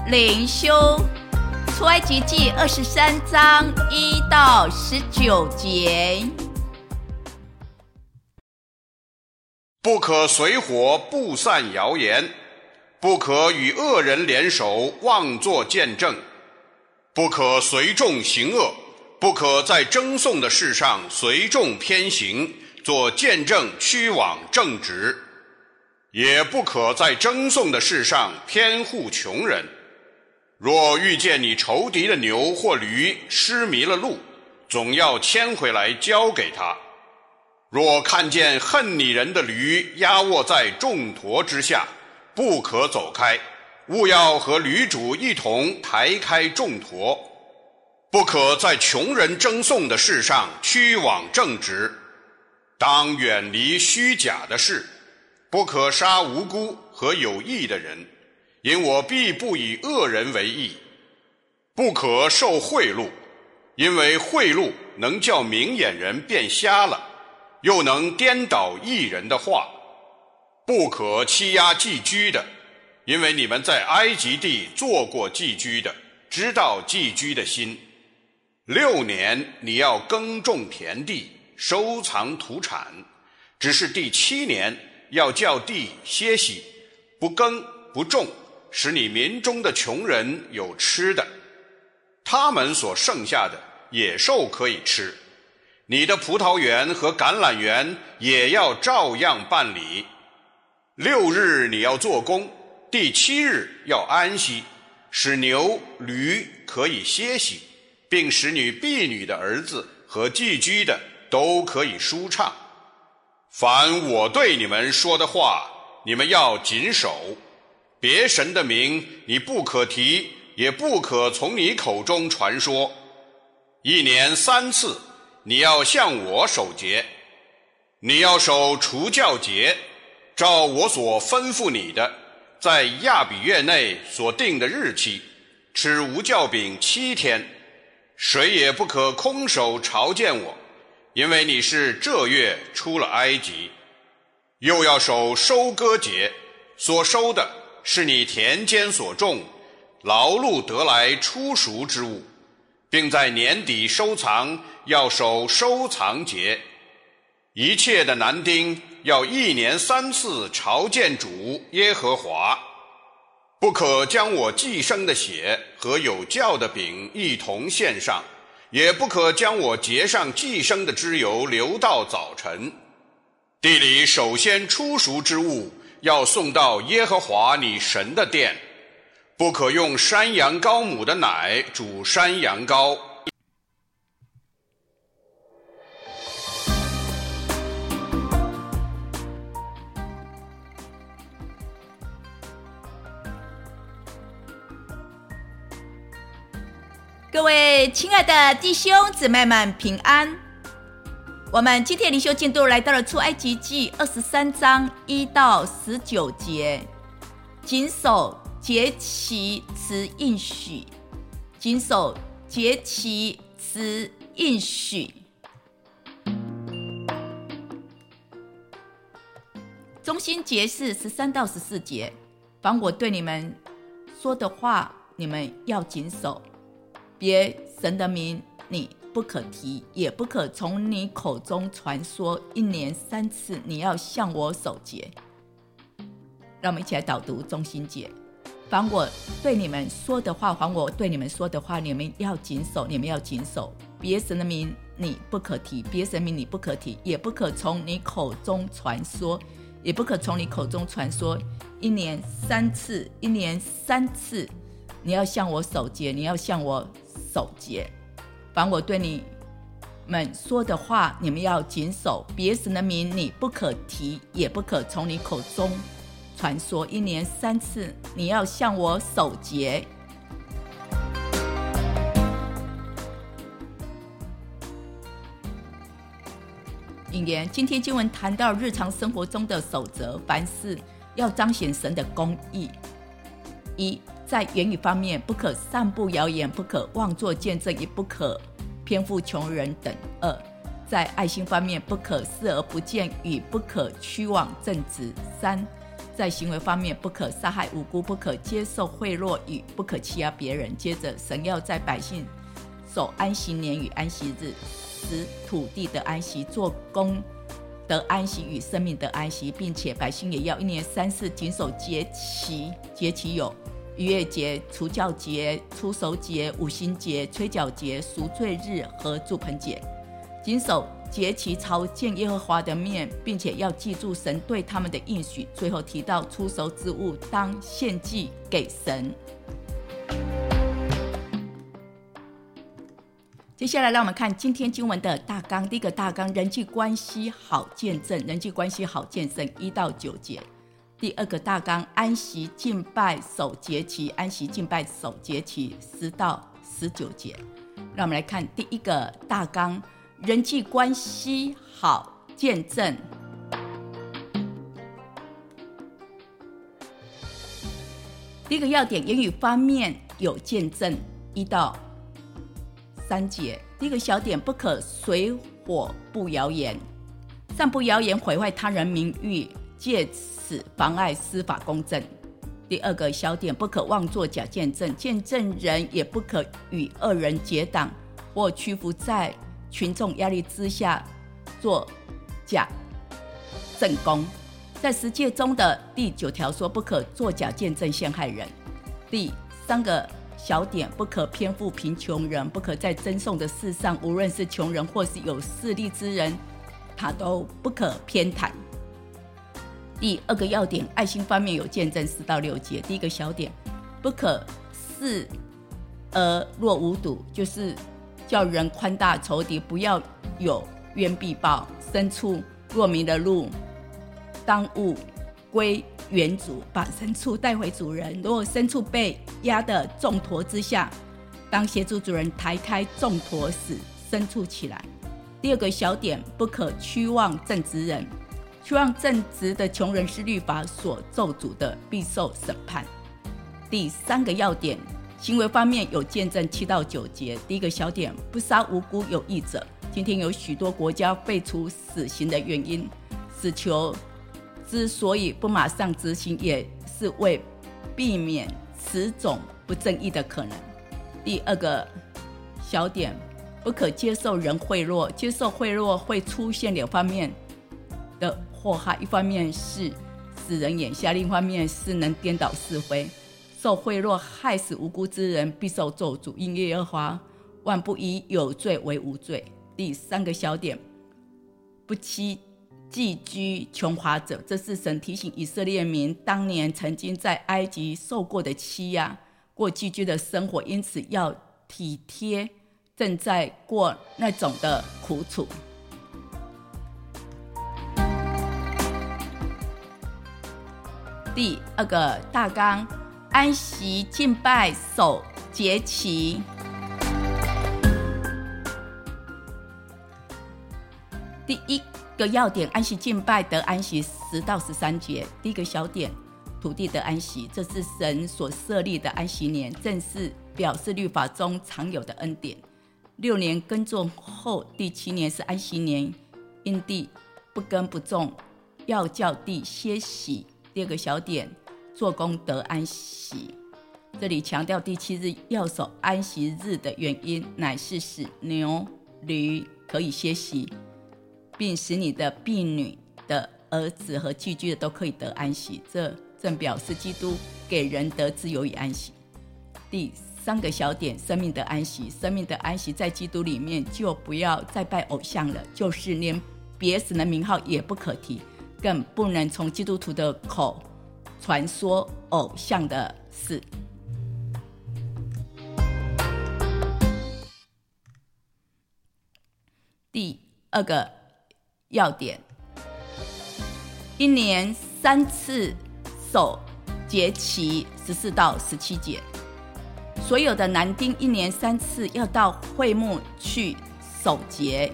灵修，出埃及记23章1到19节。 不可随伙布散谣言，不可与恶人联手妄作见证，不可随众行恶，不可在争讼的事上随众偏行，做见证屈枉正直，也不可在争讼的事上偏护穷人。若遇见你仇敌的牛或驴失迷了路，总要牵回来交给他。若看见恨你人的驴压卧在重驮之下，不可走开，务要和驴主一同抬开重驮。不可在穷人争讼的事上屈枉正直，当远离虚假的事，不可杀无辜和有义的人，因我必不以恶人为义。不可受贿赂，因为贿赂能叫明眼人变瞎了，又能颠倒义人的话。不可欺压寄居的，因为你们在埃及地做过寄居的，知道寄居的心。6年你要耕种田地，收藏土产，只是第7年要叫地歇息，不耕不种，使你民中的穷人有吃的，他们所剩下的野兽可以吃。你的葡萄园和橄榄园也要照样办理。6日你要做工，第7日要安息，使牛驴可以歇息，并使你婢女的儿子和寄居的都可以舒畅。凡我对你们说的话，你们要谨守。别神的名你不可提，也不可从你口中传说。1年3次你要向我守节。你要守除酵节，照我所吩咐你的，在亚比月内所定的日期，吃无酵饼7天，谁也不可空手朝见我，因为你是这月出了埃及。又要守收割节，所收的是你田间所种劳碌得来初熟之物，并在年底收藏，要守收藏节。一切的男丁要1年3次朝见主耶和华。不可将我祭牲的血和有酵的饼一同献上，也不可将我节上祭牲的脂油留到早晨。地里首先出熟之物要送到耶和华你神的殿。不可用山羊羔母的奶煮山羊羔。 各位亲爱的弟兄姊妹们平安。我们今天灵修进度来到了出埃及记23章1到19节。谨守节期持应许，谨守节期持应许。中心节是13到14节。凡我对你们说的话，你们要谨守。别神的名你不可提，也不可从你口中传说。1年3次你要向我守节。让我们一起来导读中心节。凡我对你们说的话，凡我对你们说的话，你们要谨守，你们要谨守。别神的名你不可提，别神名你不可提，也不可从你口中传说，也不可从你口中传说。1年3次，1年3次你要向我守节，你要向我守节。凡我对你们说的话，你们要谨守。别神的名你不可提，也不可从你口中传说。1年3次你要向我守节。引言：今天经文谈到日常生活中的守则，凡事要彰显神的公义。1，在言语方面，不可散布谣言，不可妄作见证，也不可偏负穷人等。2，在爱心方面，不可视而不见，与不可屈枉正直。3， 在行为方面，不可杀害无辜，不可接受贿赂与不可欺压别人。接着，神要在百姓守安息年与安息日，使土地的安息，做工得安息与生命的安息，并且百姓也要一年3次谨守节期。节期有逾越节、除酵节、初熟节、五辛节、吹角节、赎罪日和住棚节。谨守节期，朝见耶和华的面，并且要记住神对他们的应许。最后提到出熟之物当献祭给神。接下来让我们看今天经文的大纲。第一个大纲，人际关系好见证，人际关系好见证1到9节。第二个大纲，安息敬拜守节期，安息敬拜守节期10到19节。让我们来看第一个大纲，人际关系好见证。第一个要点，言语方面有见证1到3节。第一个小点，不可随火布谣言，散布谣言毁坏他人名誉，借此妨碍司法公正。第二个小点，不可妄作假见证，见证人也不可与恶人结党或屈服在群众压力之下做假证供。在10诫中的第9条说，不可作假见证陷害人。第3个小点，不可偏负贫穷人，不可在赠送的事上，无论是穷人或是有势力之人，他都不可偏袒。第2个要点，爱心方面有见证4到6节。第一个小点，不可视而若无睹，就是叫人宽大仇敌，不要有冤必报。牲畜若迷了路，当务归原主，把牲畜带回主人。如果牲畜被压得重驮之下，当协助主人抬开重驮，使牲畜起来。第2个小点，不可屈望正直人，屈望正直的穷人是律法所咒诅的，必受审判。第3个要点，行为方面有见证7到9节。第一个小点，不杀无辜有义者。今天有许多国家废除死刑的原因，死囚之所以不马上执行，也是为避免此种不正义的可能。第2个小点，不可接受人贿赂，接受贿赂会出现2方面的祸害，一方面是使人眼瞎，另一方面是能颠倒是非。受贿赂害死无辜之人，必受咒诅，因耶和华万不以有罪为无罪。第3个小点，不寄居穷乏者，这是神提醒以色列民当年曾经在埃及受过的欺压，过寄居的生活，因此要体贴正在过那种的苦楚。第2个大纲，安息敬拜守节期。第1个要点，安息敬拜得安息10到13节。第一个小点，土地的安息，这是神所设立的安息年，正是表示律法中常有的恩典。6年耕种后，第7年是安息年，因地不耕不种，要叫地歇息。第2个小点，做工得安息。这里强调第7日要守安息日的原因，乃是使牛驴可以歇息，并使你的婢女的儿子和寄居的都可以得安息，这正表示基督给人得自由与安息。第3个小点，生命的安息。生命的安息在基督里面，就不要再拜偶像了，就是连别神的名号也不可提，更不能从基督徒的口传说偶像的事。第2个要点，一年3次守节期14到17节。所有的男丁一年3次要到会幕去守节。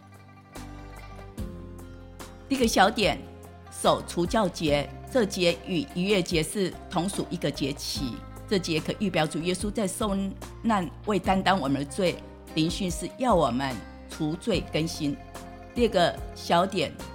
第1个小点，守除酵节，这节与逾越节是同属一个节期。这节可预表主耶稣在受难为担当我们的罪，灵训是要我们除罪更新。第2个小点，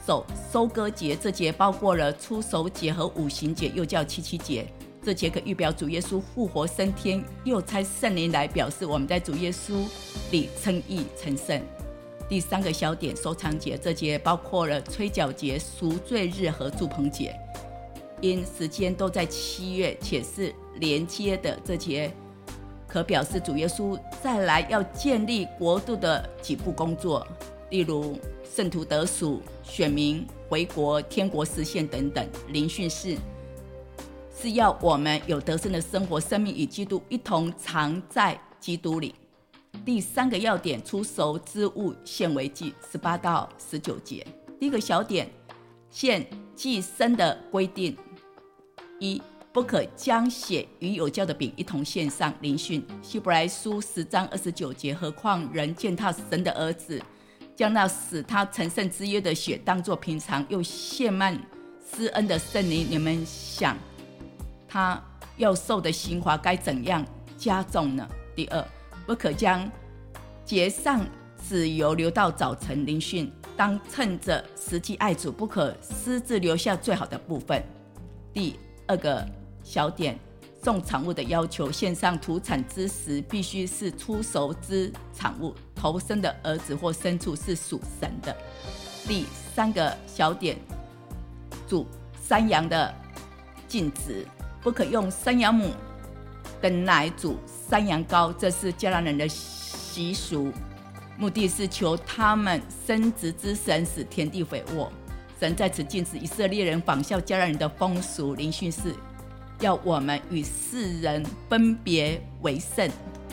守收割节，这节包括了初熟节和五旬节，又叫七七节。这节可预表主耶稣复活升天，又差圣灵来表示我们在主耶稣里称义成圣。第三个小点，收藏节，这节包括了吹角节、赎罪日和住棚节，因时间都在7月，且是连接的。这节可表示主耶稣再来要建立国度的几步工作，例如圣徒得赎、选民回国、天国实现等等。灵训是要我们有得胜的生活，生命与基督一同藏在基督里。第三个要点，出熟之物献为祭，18到19节。第一个小点，献祭牲的规定：一，不可将血与有酵的饼一同献上。灵训，希伯来书10章29节，何况人践踏神的儿子，将那使他成圣之约的血当作平常，又献慢施恩的圣灵，你们想他要受的刑罚该怎样加重呢？第二，不可将节上脂油留到早晨。灵训，当趁着时机爱主，不可私自留下最好的部分。第二个小点，送产物的要求，献上土产之时必须是初熟之产物，头生的儿子或牲畜是属神的。第三个小点，煮山羊的禁止，不可用山羊母的奶煮山羊羔，这是迦南人的习俗，目的是求他们生殖之神使田地肥沃。神在此禁止以色列人仿效迦南人的风俗。灵训是要我们与世人分别为圣。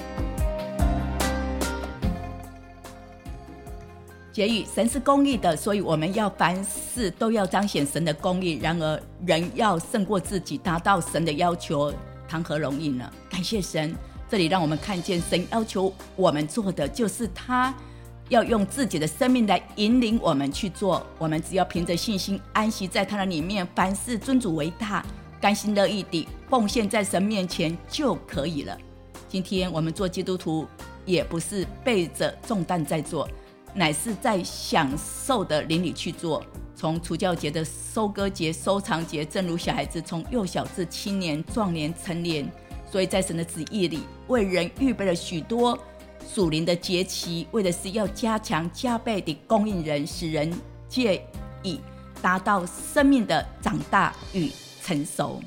结语，神是公义的，所以我们要凡事都要彰显神的公义。然而人要胜过自己，达到神的要求，谈何容易呢？感谢神，这里让我们看见神要求我们做的，就是他要用自己的生命来引领我们去做。我们只要凭着信心安息在他的里面，凡事尊主为大，甘心乐意地奉献在神面前就可以了。今天我们做基督徒，也不是背着重担在做，乃是在享受的灵里去做。从除酵节的收割节、收藏节，正如小孩子从幼小至青年、壮年、成年，所以在神的旨意里，为人预备了许多属灵的节期，为的是要加强加倍地供应人，使人借以达到生命的长大与成熟。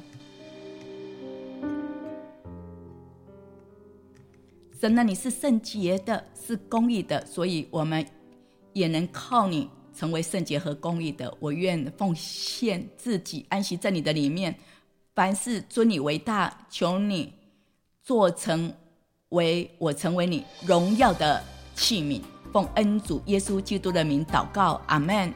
神啊，你是圣洁的，是公义的，所以我们也能靠你成为圣洁和公义的。我愿奉献自己，安息在你的里面，凡事尊你为大，求你做成为我成为你荣耀的器皿。奉恩主耶稣基督的名祷告，阿们。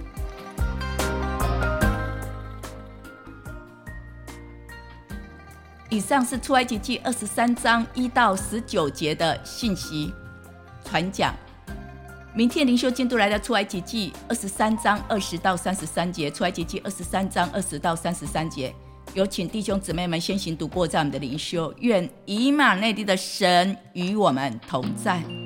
以上是出埃及记23章1到19节的信息传讲。明天灵修进度来到出埃及记23章20到33节，出埃及记23章20到33节。有请弟兄姊妹们先行读过这样的灵修。愿以马内利的神与我们同在。